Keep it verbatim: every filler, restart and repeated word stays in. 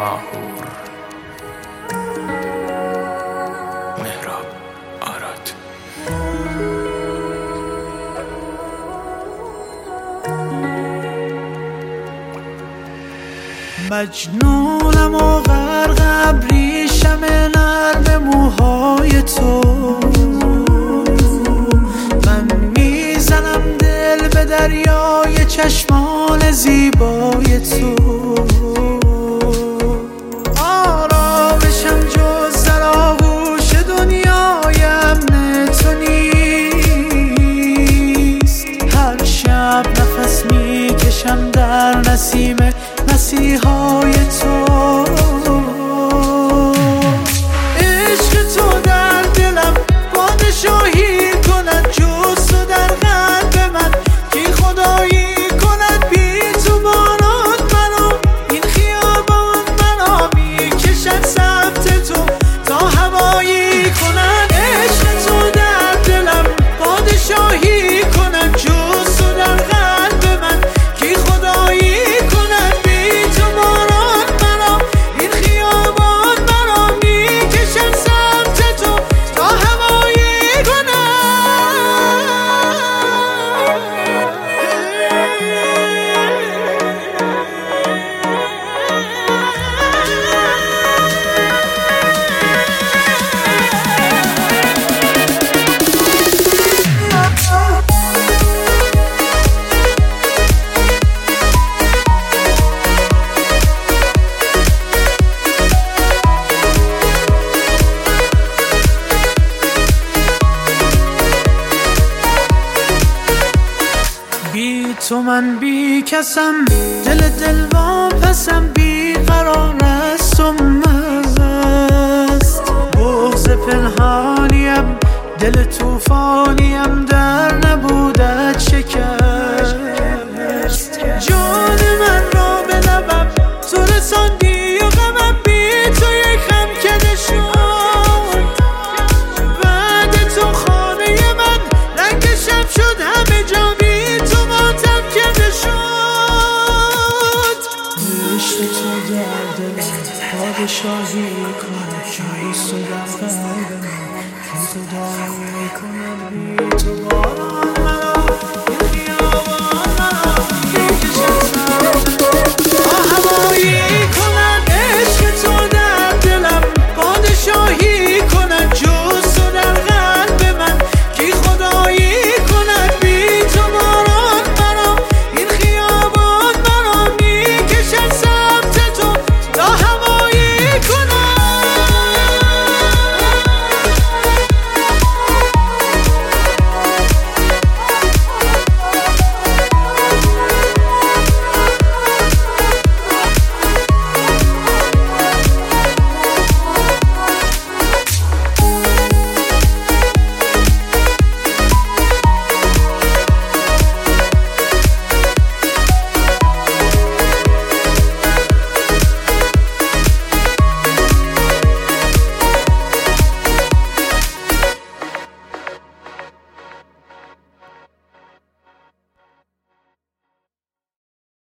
ماهور. مهراب آراد. مجنونم و غرق ابریشم نرم موهای تو، من میزنم دل به دریای چشمان زیبای تو. آرامشم جز در آغوش دنیای امن تو نیست. هر شب نفس میکشم در نسیم مسیحای تو. عشق تو در دلم پادشاهی کند، جز تو در قلب من کی خدایی کند. بی تو باران منو این خیابان منو میکشد سمت تو تا هوایی کند. عشق تو در دلم پادشاهی کند، جز تو در قلب من کی خدایی کند. بی تو باران منو این خیابان منو میکشد سمت تو تا هوایی کند. بی تو من بی کسم، دل دل واپسم، بی قرار است و مست. بغض پنهانیم دل توفانیم در نبودت شکست. جان من را به لبم تو رساندی و غمم بی تو یک خم کده شد. بعد تو خانه من رنگ شب شد، همه جا بی تو ماتم کده شد. عشق تو در دلم پادشاهی